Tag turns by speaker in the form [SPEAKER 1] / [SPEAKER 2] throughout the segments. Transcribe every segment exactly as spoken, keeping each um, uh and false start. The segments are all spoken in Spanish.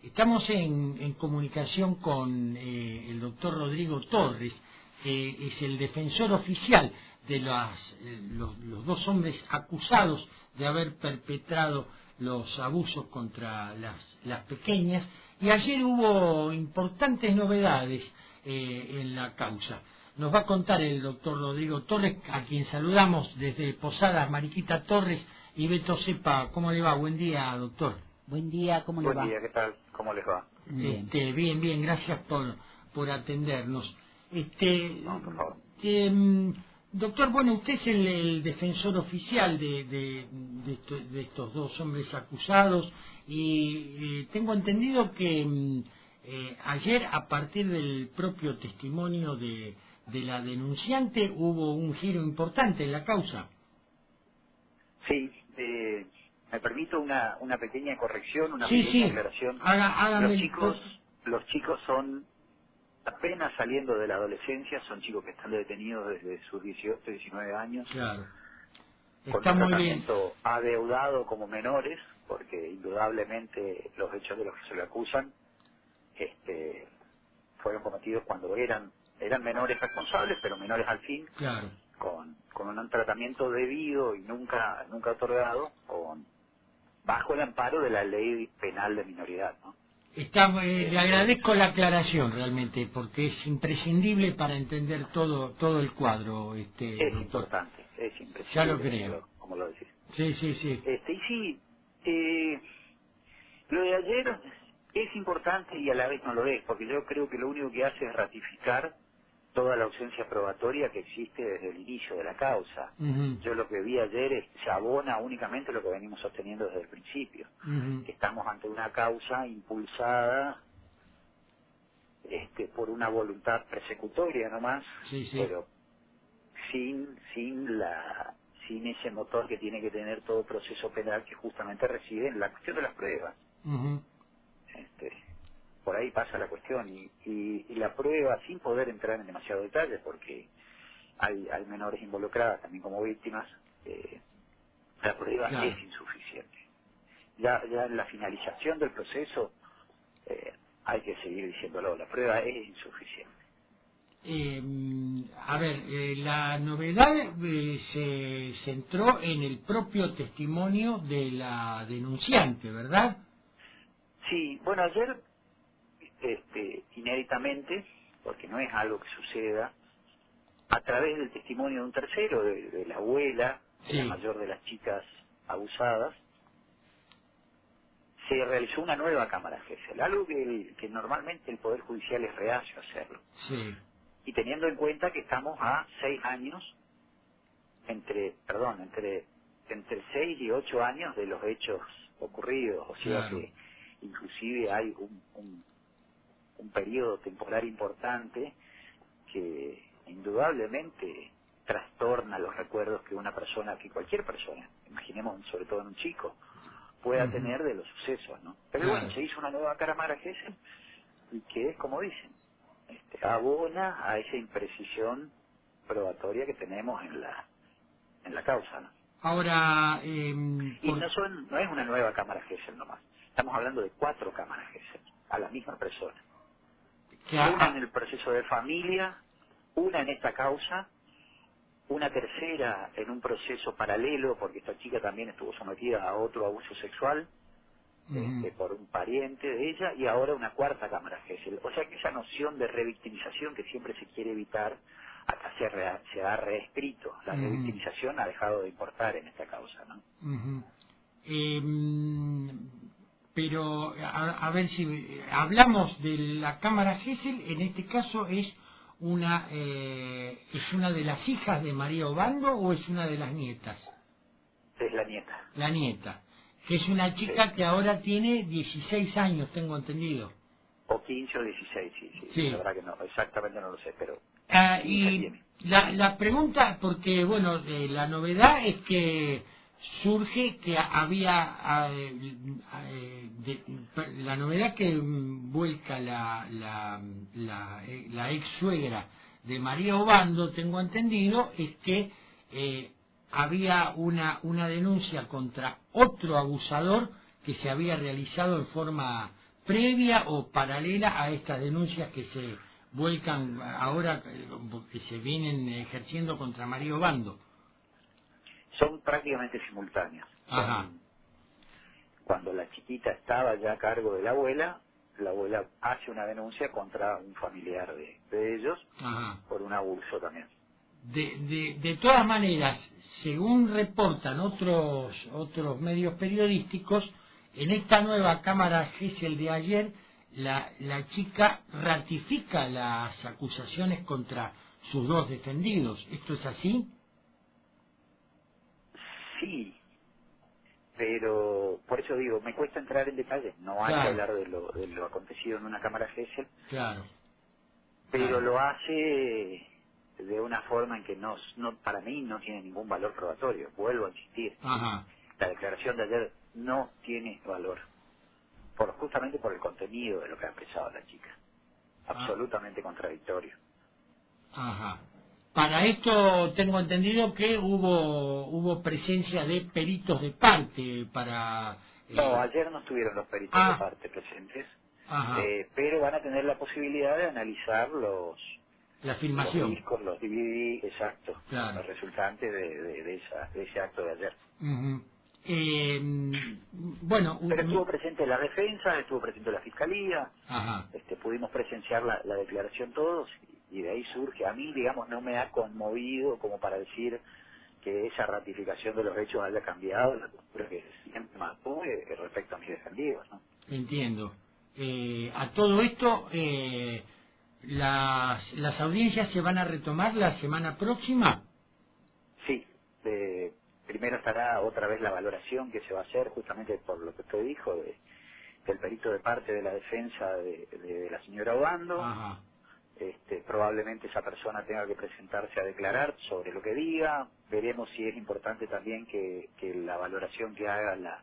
[SPEAKER 1] Estamos en, en comunicación con eh, el doctor Rodrigo Torres, que es el defensor oficial de las, eh, los, los dos hombres acusados de haber perpetrado los abusos contra las, las pequeñas, y ayer hubo importantes novedades eh, en la causa. Nos va a contar el doctor Rodrigo Torres, a quien saludamos desde Posadas, Mariquita Torres y Beto Cepa. ¿Cómo le va? Buen día, doctor.
[SPEAKER 2] Buen día, ¿cómo le va?
[SPEAKER 3] Buen día, ¿qué tal? ¿Cómo les va?
[SPEAKER 1] Bien, este, bien, bien, gracias por, por atendernos. Este,
[SPEAKER 3] No, por favor.
[SPEAKER 1] Eh, doctor, bueno, usted es el, el defensor oficial de, de, de, esto, de estos dos hombres acusados y eh, tengo entendido que eh, ayer, a partir del propio testimonio de, de la denunciante, hubo un giro importante en la causa.
[SPEAKER 3] Sí, eh, me permito una, una pequeña corrección, una
[SPEAKER 1] Sí,
[SPEAKER 3] pequeña
[SPEAKER 1] sí.
[SPEAKER 3] aclaración.
[SPEAKER 1] Haga, hágame
[SPEAKER 3] Los
[SPEAKER 1] el-
[SPEAKER 3] chicos, los chicos son apenas saliendo de la adolescencia, son chicos que están detenidos desde sus dieciocho, diecinueve años,
[SPEAKER 1] Claro.
[SPEAKER 3] con
[SPEAKER 1] Está
[SPEAKER 3] un
[SPEAKER 1] muy bien.
[SPEAKER 3] tratamiento adeudado como menores, porque indudablemente los hechos de los que se le acusan este, fueron cometidos cuando eran eran menores responsables, pero menores al fin,
[SPEAKER 1] Claro.
[SPEAKER 3] con, con un tratamiento debido y nunca nunca otorgado, con bajo el amparo de la ley penal de minoridad, ¿no?
[SPEAKER 1] Está, eh, le agradezco la aclaración realmente, porque es imprescindible para entender todo todo el cuadro, este
[SPEAKER 3] Es
[SPEAKER 1] doctor.
[SPEAKER 3] importante, es imprescindible,
[SPEAKER 1] Ya lo
[SPEAKER 3] como
[SPEAKER 1] creo.
[SPEAKER 3] lo, como lo decís.
[SPEAKER 1] Sí, sí, sí.
[SPEAKER 3] Este, y sí, eh, lo de ayer es importante y a la vez no lo es, porque yo creo que lo único que hace es ratificar toda la ausencia probatoria que existe desde el inicio de la causa.
[SPEAKER 1] Ujú,
[SPEAKER 3] Yo lo que vi ayer es, se abona únicamente lo que venimos sosteniendo desde el principio,
[SPEAKER 1] ujú.
[SPEAKER 3] que estamos ante una causa impulsada este, por una voluntad persecutoria nomás,
[SPEAKER 1] Sí, sí.
[SPEAKER 3] pero sin sin la sin ese motor que tiene que tener todo proceso penal, que justamente reside en la cuestión de las pruebas.
[SPEAKER 1] Ujú.
[SPEAKER 3] Este, por ahí pasa la cuestión y, y, y la prueba, sin poder entrar en demasiado detalle, porque hay, hay menores involucradas también como víctimas, eh, la prueba
[SPEAKER 1] Claro.
[SPEAKER 3] es insuficiente. Ya, ya en la finalización del proceso eh, hay que seguir diciéndolo, la prueba es insuficiente.
[SPEAKER 1] Eh, a ver, eh, la novedad eh, se centró en el propio testimonio de la denunciante, ¿verdad?
[SPEAKER 3] Sí, bueno, ayer, este, inéditamente, porque no es algo que suceda, a través del testimonio de un tercero, de, de la abuela, de
[SPEAKER 1] Sí.
[SPEAKER 3] la mayor de las chicas abusadas, se realizó una nueva cámara Gesell, algo que, que normalmente el Poder Judicial es reacio a hacerlo.
[SPEAKER 1] Sí.
[SPEAKER 3] Y teniendo en cuenta que estamos a seis años, entre, perdón, entre, entre seis y ocho años de los hechos ocurridos, o sea
[SPEAKER 1] Claro.
[SPEAKER 3] que inclusive hay un, un, un periodo temporal importante que indudablemente trastorna los recuerdos que una persona, que cualquier persona, imaginemos sobre todo en un chico, pueda
[SPEAKER 1] Ujú.
[SPEAKER 3] tener de los sucesos, ¿no? Pero
[SPEAKER 1] Claro.
[SPEAKER 3] bueno, se hizo una nueva cámara Gesell y que es, como dicen, este, abona a esa imprecisión probatoria que tenemos en la en la causa, ¿no?
[SPEAKER 1] Ahora, eh,
[SPEAKER 3] Y
[SPEAKER 1] por-
[SPEAKER 3] no son no es una nueva cámara Gesell nomás, estamos hablando de cuatro cámaras Gesell a la misma persona,
[SPEAKER 1] que
[SPEAKER 3] una
[SPEAKER 1] a-
[SPEAKER 3] en el proceso de familia, una en esta causa, una tercera en un proceso paralelo porque esta chica también estuvo sometida a otro abuso sexual
[SPEAKER 1] Ujú.
[SPEAKER 3] este, por un pariente de ella, y ahora una cuarta cámara Gesell. O sea que esa noción de revictimización que siempre se quiere evitar, acá se, re- se ha reescrito. La
[SPEAKER 1] Ujú.
[SPEAKER 3] revictimización ha dejado de importar en esta causa, ¿no?
[SPEAKER 1] Ujú. Eh, pero, a, a ver si hablamos de la cámara Gesell, en este caso es una eh, es una de las hijas de María Obando o es una de las nietas,
[SPEAKER 3] Es la nieta.
[SPEAKER 1] la nieta, que es una chica
[SPEAKER 3] Sí.
[SPEAKER 1] que ahora tiene dieciséis años, tengo entendido.
[SPEAKER 3] O quince o dieciséis, sí, sí.
[SPEAKER 1] Sí.
[SPEAKER 3] La verdad que no, exactamente no lo sé, pero
[SPEAKER 1] Ah,
[SPEAKER 3] quince
[SPEAKER 1] y
[SPEAKER 3] tiene.
[SPEAKER 1] la, la pregunta, porque bueno, eh, la novedad es que surge que había ah, eh, eh, de- la novedad que mm, vuelca la la, la, eh, la ex suegra de María Obando, tengo entendido, es que eh, había una una denuncia contra otro abusador que se había realizado en forma previa o paralela a estas denuncias que se vuelcan ahora, eh, que se vienen ejerciendo contra María Obando.
[SPEAKER 3] Son prácticamente simultáneas.
[SPEAKER 1] Ajá.
[SPEAKER 3] Son- Cuando la chiquita estaba ya a cargo de la abuela, la abuela hace una denuncia contra un familiar de, de ellos
[SPEAKER 1] Ajá.
[SPEAKER 3] por un abuso también.
[SPEAKER 1] De, de, de todas maneras, según reportan otros otros medios periodísticos, en esta nueva Cámara Gesell de ayer, la, la chica ratifica las acusaciones contra sus dos defendidos. ¿Esto es así?
[SPEAKER 3] Sí, pero por eso digo, me cuesta entrar en detalles. No hay que
[SPEAKER 1] Claro,
[SPEAKER 3] hablar de lo, de lo acontecido en una Cámara Gesell,
[SPEAKER 1] claro,
[SPEAKER 3] pero
[SPEAKER 1] claro.
[SPEAKER 3] lo hace de una forma en que no, no para mí no tiene ningún valor probatorio. Vuelvo a insistir,
[SPEAKER 1] Ajá.
[SPEAKER 3] la declaración de ayer no tiene valor, por justamente por el contenido de lo que ha expresado la chica.
[SPEAKER 1] Ah,
[SPEAKER 3] Absolutamente contradictorio.
[SPEAKER 1] ajá. Para esto tengo entendido que hubo hubo presencia de peritos de parte para...
[SPEAKER 3] No,
[SPEAKER 1] eh,
[SPEAKER 3] ayer no estuvieron los peritos de
[SPEAKER 1] ah,
[SPEAKER 3] parte presentes,
[SPEAKER 1] ajá,
[SPEAKER 3] eh, pero van a tener la posibilidad de analizar los
[SPEAKER 1] la
[SPEAKER 3] los
[SPEAKER 1] filmación,
[SPEAKER 3] discos, los D V D, exacto,
[SPEAKER 1] claro.
[SPEAKER 3] los resultantes de, de, de esa, de ese acto de ayer.
[SPEAKER 1] Ujú. Eh, bueno,
[SPEAKER 3] Pero
[SPEAKER 1] u-
[SPEAKER 3] estuvo presente la defensa, estuvo presente la fiscalía,
[SPEAKER 1] ajá.
[SPEAKER 3] este, pudimos presenciar la, la declaración todos y, y de ahí surge, a mí digamos no me ha conmovido como para decir que esa ratificación de los hechos haya cambiado la postura que siempre mantuve respecto a mis defendidos, ¿no?
[SPEAKER 1] Entiendo. Eh, a todo esto, eh, las, las audiencias se van a retomar la semana próxima.
[SPEAKER 3] Sí, eh, primero estará otra vez la valoración que se va a hacer justamente por lo que usted dijo, de, del perito de parte de la defensa de, de la señora Obando.
[SPEAKER 1] Ajá.
[SPEAKER 3] Este, probablemente esa persona tenga que presentarse a declarar sobre lo que diga. Veremos si es importante también que, que la valoración que haga la,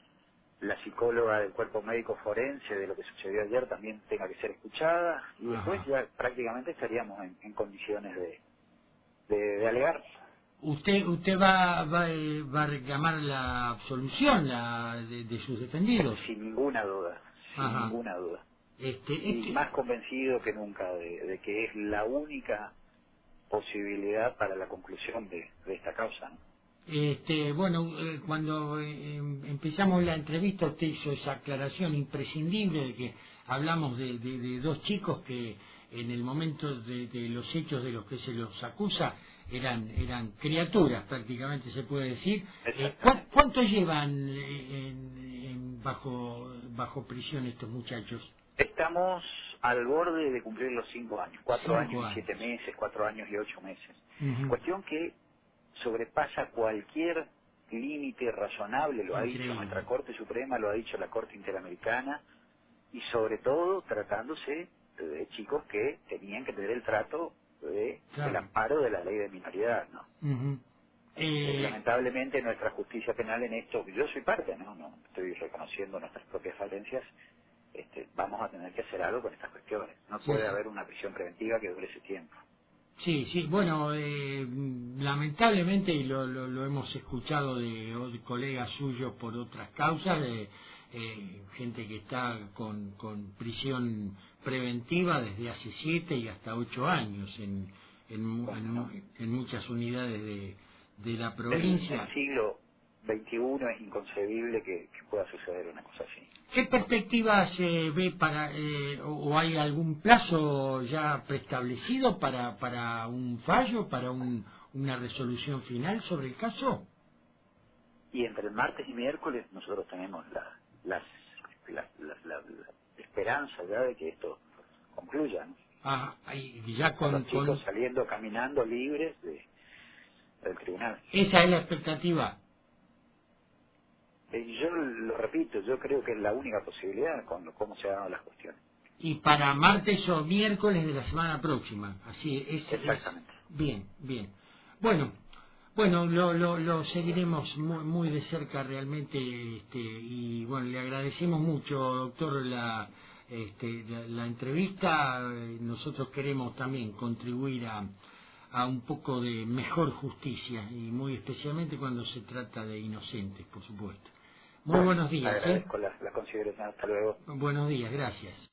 [SPEAKER 3] la psicóloga del cuerpo médico forense de lo que sucedió ayer también tenga que ser escuchada. Y después
[SPEAKER 1] Ajá.
[SPEAKER 3] ya prácticamente estaríamos en, en condiciones de, de, de alegar.
[SPEAKER 1] ¿Usted usted va, va, eh, va a reclamar la absolución la, de, de sus defendidos?
[SPEAKER 3] Sin ninguna duda, sin
[SPEAKER 1] Ajá.
[SPEAKER 3] ninguna duda.
[SPEAKER 1] Este,
[SPEAKER 3] Y
[SPEAKER 1] este,
[SPEAKER 3] más convencido que nunca de, de que es la única posibilidad para la conclusión de, de esta causa, ¿no?
[SPEAKER 1] Este, bueno, eh, cuando eh, em- empezamos la entrevista usted hizo esa aclaración imprescindible de que hablamos de, de- de dos chicos que en el momento de, de los hechos de los que se los acusa eran eran criaturas prácticamente se puede decir. Eh, ¿cuá-
[SPEAKER 3] Exactamente.
[SPEAKER 1] ¿Cuánto llevan eh, en- en- bajo bajo prisión estos muchachos?
[SPEAKER 3] Estamos al borde de cumplir los cinco años, cuatro
[SPEAKER 1] Cinco
[SPEAKER 3] años y siete
[SPEAKER 1] años.
[SPEAKER 3] meses, cuatro años y ocho meses.
[SPEAKER 1] Ujú.
[SPEAKER 3] Cuestión que sobrepasa cualquier límite razonable, lo ha dicho nuestra
[SPEAKER 1] Increíble.
[SPEAKER 3] Corte Suprema, lo ha dicho la Corte Interamericana, y sobre todo tratándose de chicos que tenían que tener el trato de, del
[SPEAKER 1] Claro.
[SPEAKER 3] amparo de la ley de minoridad, ¿no?
[SPEAKER 1] Ujú.
[SPEAKER 3] Este,
[SPEAKER 1] Eh,
[SPEAKER 3] lamentablemente nuestra justicia penal en esto, yo soy parte, ¿no? No estoy reconociendo nuestras propias falencias, este, vamos a tener que hacer algo con estas cuestiones. No
[SPEAKER 1] sí,
[SPEAKER 3] puede
[SPEAKER 1] sí.
[SPEAKER 3] haber una prisión preventiva que dure ese tiempo.
[SPEAKER 1] Sí, sí, bueno, eh, lamentablemente, y lo, lo, lo hemos escuchado de, o- de colegas suyos por otras causas, de eh, gente que está con, con prisión preventiva desde hace siete y hasta ocho años en, en, mu- en,
[SPEAKER 3] Bueno,
[SPEAKER 1] mu-
[SPEAKER 3] ¿no?
[SPEAKER 1] en muchas unidades de, de la
[SPEAKER 3] En el
[SPEAKER 1] provincia.
[SPEAKER 3] siglo veintiuno es inconcebible que, que pueda suceder una cosa así.
[SPEAKER 1] ¿Qué perspectivas se ve para, eh, o o hay algún plazo ya preestablecido para, para un fallo, para un, una resolución final sobre el caso?
[SPEAKER 3] Y entre el martes y miércoles nosotros tenemos la, las, la, la, la- la esperanza ya de que esto concluya, ¿no?
[SPEAKER 1] Ah, y ya
[SPEAKER 3] A
[SPEAKER 1] con,
[SPEAKER 3] los chicos
[SPEAKER 1] con
[SPEAKER 3] saliendo caminando libres de, del tribunal.
[SPEAKER 1] esa es la expectativa.
[SPEAKER 3] Eh, yo lo repito, yo creo que es la única posibilidad con lo- cómo se dan las cuestiones.
[SPEAKER 1] Y para martes o miércoles de la semana próxima. Así es, es
[SPEAKER 3] Exactamente.
[SPEAKER 1] bien, bien. Bueno, bueno, lo, lo, lo seguiremos muy, muy de cerca realmente, este, y bueno, le agradecemos mucho, doctor, la, este, la, la entrevista. Eh, Nosotros queremos también contribuir a, a un poco de mejor justicia, y muy especialmente cuando se trata de inocentes, por supuesto. Muy buenos días.
[SPEAKER 3] Agradezco ¿eh? la, la consideración. Hasta luego.
[SPEAKER 1] Buenos días, gracias.